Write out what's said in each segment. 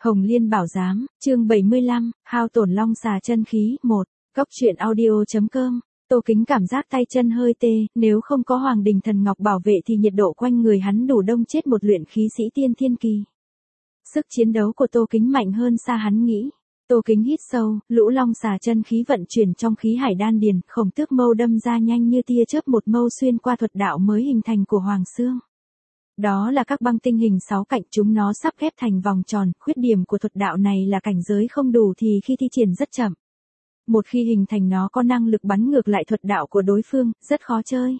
Hồng Liên Bảo Giám, chương 75, hao tổn long xà chân khí, 1, Cốc truyện audio.com. Tô Kính cảm giác tay chân hơi tê, nếu không có Hoàng Đình Thần Ngọc bảo vệ thì nhiệt độ quanh người hắn đủ đông chết một luyện khí sĩ tiên thiên kỳ. Sức chiến đấu của Tô Kính mạnh hơn xa hắn nghĩ. Tô Kính hít sâu, lũ long xà chân khí vận chuyển trong khí hải đan điền, Khổng Tước mâu đâm ra nhanh như tia chớp, một mâu xuyên qua thuật đạo mới hình thành của Hoàng Xương. Đó là các băng tinh hình 6 cạnh, chúng nó sắp ghép thành vòng tròn, khuyết điểm của thuật đạo này là cảnh giới không đủ thì khi thi triển rất chậm. Một khi hình thành nó có năng lực bắn ngược lại thuật đạo của đối phương, rất khó chơi.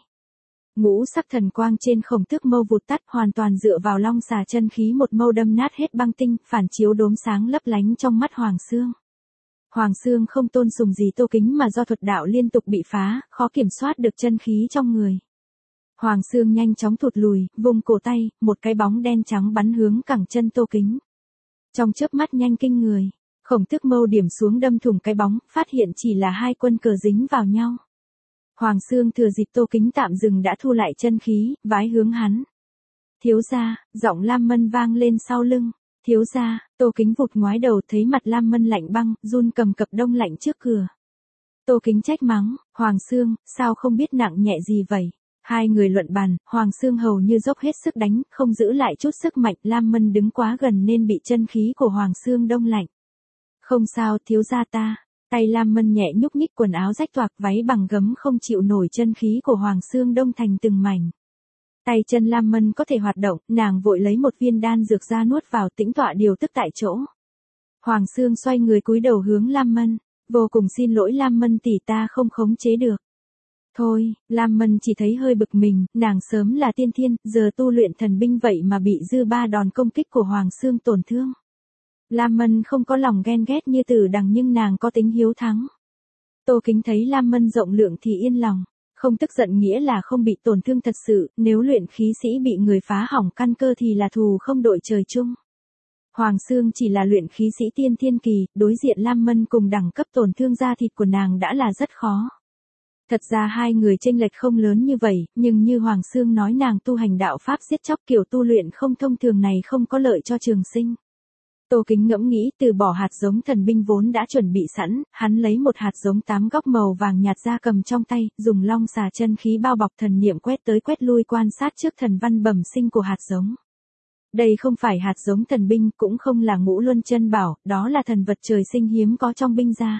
Ngũ sắc thần quang trên Khổng Tước mâu vụt tắt, hoàn toàn dựa vào long xà chân khí, một mâu đâm nát hết băng tinh, phản chiếu đốm sáng lấp lánh trong mắt Hoàng Xương. Hoàng Xương không tôn sùng gì Tô Kính mà do thuật đạo liên tục bị phá, khó kiểm soát được chân khí trong người. Hoàng Xương nhanh chóng thụt lùi, vùng cổ tay, một cái bóng đen trắng bắn hướng cẳng chân Tô Kính. Trong chớp mắt nhanh kinh người, Khổng Tước mâu điểm xuống đâm thủng cái bóng, phát hiện chỉ là hai quân cờ dính vào nhau. Hoàng Xương thừa dịp Tô Kính tạm dừng đã thu lại chân khí, vái hướng hắn. Thiếu gia, giọng Lam Mân vang lên sau lưng. Thiếu gia, Tô Kính vụt ngoái đầu thấy mặt Lam Mân lạnh băng, run cầm cập đông lạnh trước cửa. Tô Kính trách mắng, Hoàng Xương, sao không biết nặng nhẹ gì vậy? Hai người luận bàn, Hoàng Xương hầu như dốc hết sức đánh, không giữ lại chút sức mạnh, Lam Mân đứng quá gần nên bị chân khí của Hoàng Xương đông lạnh. Không sao, thiếu gia ta. Tay Lam Mân nhẹ nhúc nhích, quần áo rách toạc, váy bằng gấm không chịu nổi chân khí của Hoàng Xương đông thành từng mảnh. Tay chân Lam Mân có thể hoạt động, nàng vội lấy một viên đan dược ra nuốt vào, tĩnh tọa điều tức tại chỗ. Hoàng Xương xoay người cúi đầu hướng Lam Mân, vô cùng xin lỗi Lam Mân tỷ, ta không khống chế được. Thôi, Lam Mân chỉ thấy hơi bực mình, nàng sớm là tiên thiên, giờ tu luyện thần binh vậy mà bị dư ba đòn công kích của Hoàng Xương tổn thương. Lam Mân không có lòng ghen ghét như Tử Đằng nhưng nàng có tính hiếu thắng. Tô Kính thấy Lam Mân rộng lượng thì yên lòng, không tức giận nghĩa là không bị tổn thương thật sự, nếu luyện khí sĩ bị người phá hỏng căn cơ thì là thù không đội trời chung. Hoàng Xương chỉ là luyện khí sĩ tiên thiên kỳ, đối diện Lam Mân cùng đẳng cấp tổn thương da thịt của nàng đã là rất khó. Thật ra hai người chênh lệch không lớn như vậy, nhưng như Hoàng Xương nói nàng tu hành đạo pháp giết chóc, kiểu tu luyện không thông thường này không có lợi cho trường sinh. Tô Kính ngẫm nghĩ, từ bỏ hạt giống thần binh vốn đã chuẩn bị sẵn, hắn lấy một hạt giống 8 góc màu vàng nhạt ra cầm trong tay, dùng long xà chân khí bao bọc thần niệm quét tới quét lui quan sát trước thần văn bẩm sinh của hạt giống. Đây không phải hạt giống thần binh, cũng không là Ngũ Luân Chân Bảo, đó là thần vật trời sinh hiếm có trong binh gia.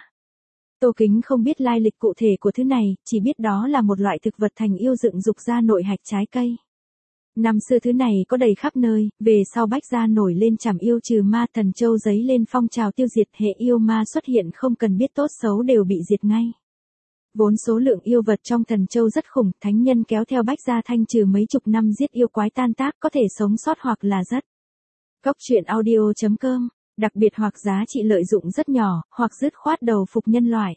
Tô Kính không biết lai lịch cụ thể của thứ này, chỉ biết đó là một loại thực vật thành yêu dựng dục ra nội hạch trái cây. Năm xưa thứ này có đầy khắp nơi, về sau Bách gia nổi lên trảm yêu trừ ma, Thần Châu giấy lên phong trào tiêu diệt, hệ yêu ma xuất hiện không cần biết tốt xấu đều bị diệt ngay. Vốn số lượng yêu vật trong Thần Châu rất khủng, thánh nhân kéo theo Bách gia thanh trừ mấy chục năm giết yêu quái tan tác, có thể sống sót hoặc là rất. Cốc truyện audio.com, đặc biệt hoặc giá trị lợi dụng rất nhỏ, hoặc dứt khoát đầu phục nhân loại.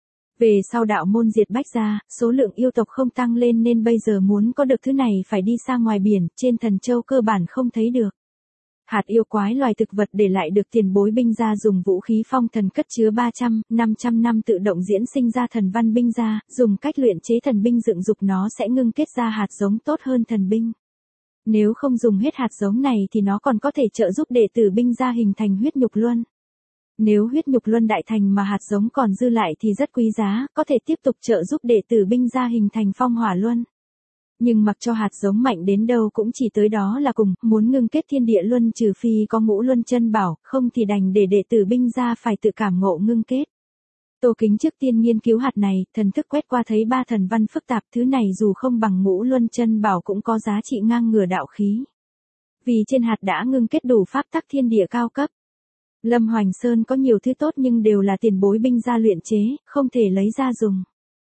Về sau đạo môn diệt Bách gia, số lượng yêu tộc không tăng lên nên bây giờ muốn có được thứ này phải đi xa ngoài biển, trên Thần Châu cơ bản không thấy được. Hạt yêu quái loài thực vật để lại được tiền bối binh gia dùng vũ khí phong thần cất chứa 300-500 năm tự động diễn sinh ra thần văn binh gia, dùng cách luyện chế thần binh dựng dục nó sẽ ngưng kết ra hạt giống tốt hơn thần binh. Nếu không dùng hết hạt giống này thì nó còn có thể trợ giúp đệ tử binh gia hình thành huyết nhục luân. Nếu huyết nhục luân đại thành mà hạt giống còn dư lại thì rất quý giá, có thể tiếp tục trợ giúp đệ tử binh gia hình thành phong hỏa luân. Nhưng mặc cho hạt giống mạnh đến đâu cũng chỉ tới đó là cùng, muốn ngưng kết thiên địa luân trừ phi có Ngũ Luân Chân Bảo, không thì đành để đệ tử binh gia phải tự cảm ngộ ngưng kết. Tô Kính trước tiên nghiên cứu hạt này, thần thức quét qua thấy 3 thần văn phức tạp, thứ này dù không bằng Ngũ Luân Chân Bảo cũng có giá trị ngang ngửa đạo khí. Vì trên hạt đã ngưng kết đủ pháp tắc thiên địa cao cấp. Lâm Hoành Sơn có nhiều thứ tốt nhưng đều là tiền bối binh gia luyện chế, không thể lấy ra dùng.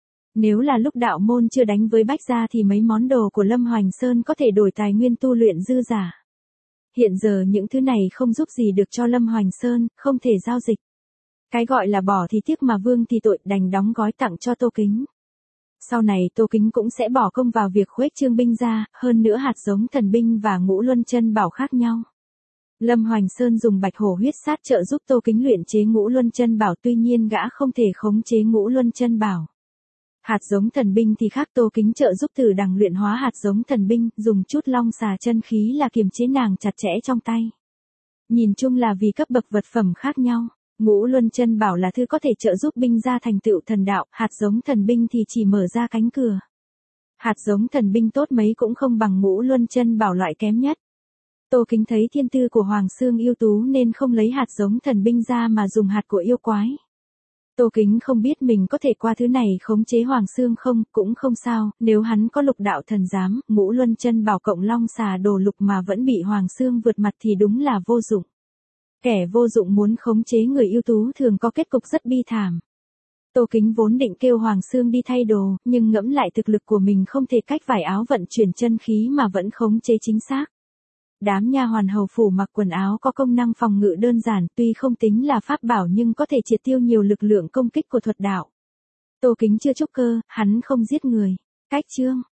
Nếu là lúc đạo môn chưa đánh với Bách gia thì mấy món đồ của Lâm Hoành Sơn có thể đổi tài nguyên tu luyện dư giả. Hiện giờ những thứ này không giúp gì được cho Lâm Hoành Sơn, không thể giao dịch. Cái gọi là bỏ thì tiếc mà vương thì tội, đành đóng gói tặng cho Tô Kính. Sau này Tô Kính cũng sẽ bỏ công vào việc khuếch trương binh gia, hơn nữa hạt giống thần binh và Ngũ Luân Chân Bảo khác nhau. Lâm Hoành Sơn dùng bạch hổ huyết sát trợ giúp Tô Kính luyện chế Ngũ Luân Chân Bảo, tuy nhiên gã không thể khống chế Ngũ Luân Chân Bảo. Hạt giống thần binh thì khác, Tô Kính trợ giúp Tử Đằng luyện hóa hạt giống thần binh, dùng chút long xà chân khí là kiềm chế nàng chặt chẽ trong tay. Nhìn chung là vì cấp bậc vật phẩm khác nhau. Ngũ Luân Chân Bảo là thứ có thể trợ giúp binh gia thành tựu thần đạo, hạt giống thần binh thì chỉ mở ra cánh cửa. Hạt giống thần binh tốt mấy cũng không bằng Ngũ Luân Chân Bảo loại kém nhất. Tô Kính thấy thiên tư của Hoàng Xương ưu tú nên không lấy hạt giống thần binh ra mà dùng hạt của yêu quái. Tô Kính không biết mình có thể qua thứ này khống chế Hoàng Xương không, cũng không sao, nếu hắn có lục đạo thần giám, Ngũ Luân Chân Bảo cộng long xà đồ lục mà vẫn bị Hoàng Xương vượt mặt thì đúng là vô dụng. Kẻ vô dụng muốn khống chế người ưu tú thường có kết cục rất bi thảm. Tô Kính vốn định kêu Hoàng Xương đi thay đồ, nhưng ngẫm lại thực lực của mình không thể cách vải áo vận chuyển chân khí mà vẫn khống chế chính xác. Đám nha hoàn hầu phủ mặc quần áo có công năng phòng ngự đơn giản, tuy không tính là pháp bảo nhưng có thể triệt tiêu nhiều lực lượng công kích của thuật đạo. Tô Kính chưa trúc cơ, hắn không giết người. Cách chương